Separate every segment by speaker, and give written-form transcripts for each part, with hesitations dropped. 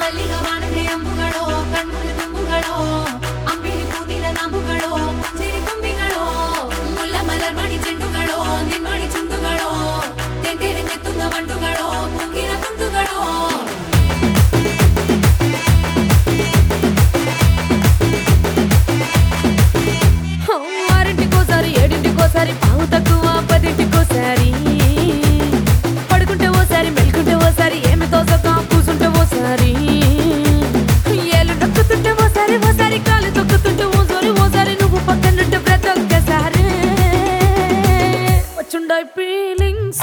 Speaker 1: ಮಲ್ಲಿಗೆ ವಾಣತೆ ಅಂಬುಗಳೋ ಕಣ್ಮುಡಿ ತುಂಬುಗಳೋ ಅಂಬಿಳಿ ಪೂನಿಲ ನಾಂಬುಗಳೋ ಸಿರಿ ತುಂಬಿಗಳೋ ಮುಲ್ಲ ಮಲರ್ ಮಣಿ ಚೆಂಡುಗಳೋ ನಿನ್ಮಣಿ ಚುಂಡುಗಳೋ ತೆಂಟೆರೆ ತೆತ್ತುಂಗ ಬಂಡುಗಳೋ ಪುಂಗಿನ ತುಂಡುಗಳೋ ఆరింటికోసారి ఏడింటికోసారి పావు తక్కువ పదింటికోసారి పడుకుంటే ఓసారి మెలుకుంటే ఓసారి ఏమి తోసక కూసుంటే ఓసారి ఏళ్ళు నొక్కుతుంటే ఓసారి ఓసారి కాలు తొక్కుతుంటే ఓసారి నువ్వు పక్కనుంటే ప్రతి ఒక్కసారి వచ్చుండాయి ఫీలింగ్స్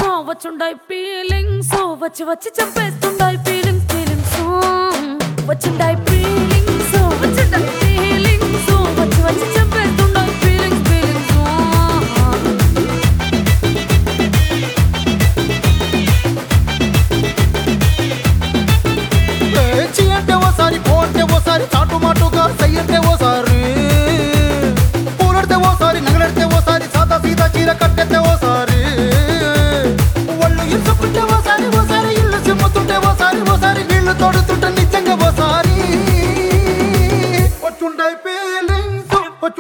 Speaker 1: వచ్చి వచ్చి చంపేస్తుండాయి ఫీలింగ్స్ వచ్చుండాయి ఫీలింగ్స్ వచ్చి వచ్చి చంపేస్తుండాయి ఫీలింగ్స్
Speaker 2: చీ అంటే ఓసారి పో అంటే ఓసారి చాటు మాటుగా సై అంటే ఓసారి పూలడితే ఓసారి నగలడితే ఓసారి సాదా సీదా చీర కట్టెత్తే ఓసారి ఒళ్ళు ఇరుచుకుంటే ఓసారి ఇల్లు చిమ్ముతుంటే ఓసారి నీళ్లు తోడుతుంటే నిజంగా ఓసారి వచ్చుండాయి ఫీలింగ్స్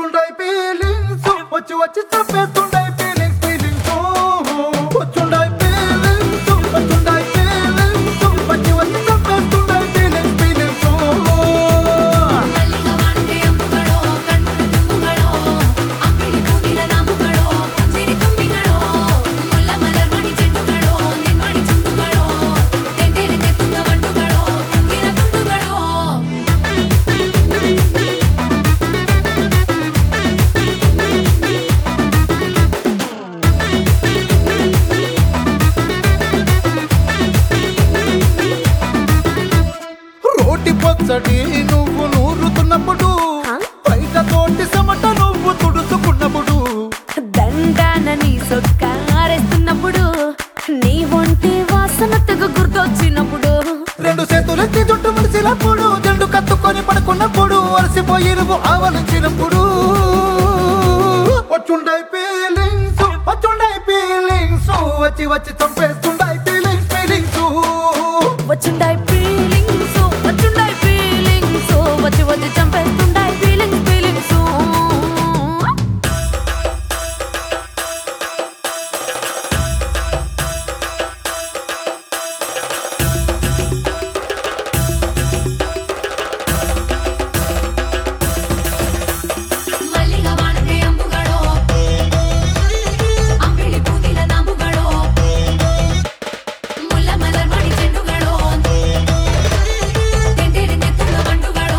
Speaker 2: వచ్చి వచ్చి చంపేస్తుండాయి ఫీలింగ్స్ వచ్చుండాయి ఫీలింగ్స్ వచ్చి వచ్చి చంపేస్తుండాయి ఫీలింగ్స్
Speaker 1: ಮಲ್ಲಿಗೆ ವಾಣತೆ ಅಂಬುಗಳೋ ಕಣ್ಮುಡಿ ತುಂಬುಗಳೋ ಅಂಬಿಳಿ ಪೂನಿಲ ನಾಂಬುಗಳೋ ಸಿರಿ ತುಂಬಿಗಳೋ ಮುಲ್ಲ ಮಲರ್ ಮಣಿ ಚೆಂಡುಗಳೋ ನಿನ್ಮಣಿ ಚುಂಡುಗಳೋ ತೆಂಟೆರೆ ತೆತ್ತುಂಗ ಬಂಡುಗಳೋ ಪುಂಗಿನ ತುಂಡುಗಳೋ
Speaker 2: రోటి పచ్చడి నువ్వు నూరుతున్నప్పుడు బయట తోటి సమట నువ్వు తుడుచుకున్నప్పుడు
Speaker 1: దండాన నీ సొక్కారేస్తున్నప్పుడు నీ ఒంటి వాసన తెగ గుర్తొచ్చినప్పుడు
Speaker 2: రెండు చేతులెత్తి జుట్టు ముడిచినప్పుడు జండు కత్తుకొని పడుకున్నప్పుడు అలసిపోయి నువ్వు ఆవలించినప్పుడు వచ్చుండాయి ఫీలింగ్స్ వచ్చి వచ్చి చంపేస్తుండాయి ఫీలింగ్స్
Speaker 1: వచ్చుండాయి ఫీలింగ్స్ వచ్చి వచ్చి చంపేస్తుండాయి ఫీలింగ్స్ ಮಲ್ಲಿಗೆ ವಾಣತೆ ಅಂಬುಗಳೋ ಅಂಬಿಳಿ ಪೂನಿಲ ನಾಂಬುಗಳೋ ಮುಲ್ಲ ಮಲರ್ ಮಣಿ ಚೆಂಡುಗಳೋ ತೆಂಟೆರೆ ತೆತ್ತುಂಗ ಬಂಡುಗಳೋ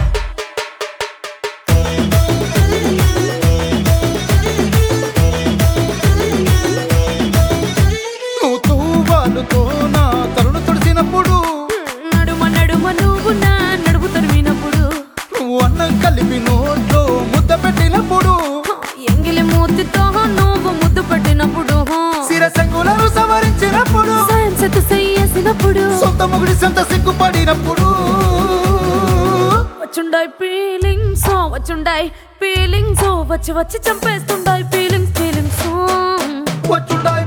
Speaker 2: నువ్వు తూవాలుతో నా తరుణ తుడిసినప్పుడు
Speaker 1: నడుమ నువ్వు నా నడుపు తరిమినప్పుడు
Speaker 2: నువ్వు అన్నం కలిపి నోట్లో ముద్ద పెట్టినప్పుడు
Speaker 1: ఎంగిలి మూతితో నువ్వు ముద్దు పెట్టినప్పుడు
Speaker 2: శిరసంగులను సవరించినప్పుడు
Speaker 1: సైన్సెత్ చేసినప్పుడు
Speaker 2: సొంత ముగుడి సొంత సిగ్గుపడినప్పుడు
Speaker 1: వచ్చుండాయి ఫీలింగ్స్ వచ్చి వచ్చి చంపేస్తుండాయి ఫీలింగ్స్
Speaker 2: వచ్చుండాయి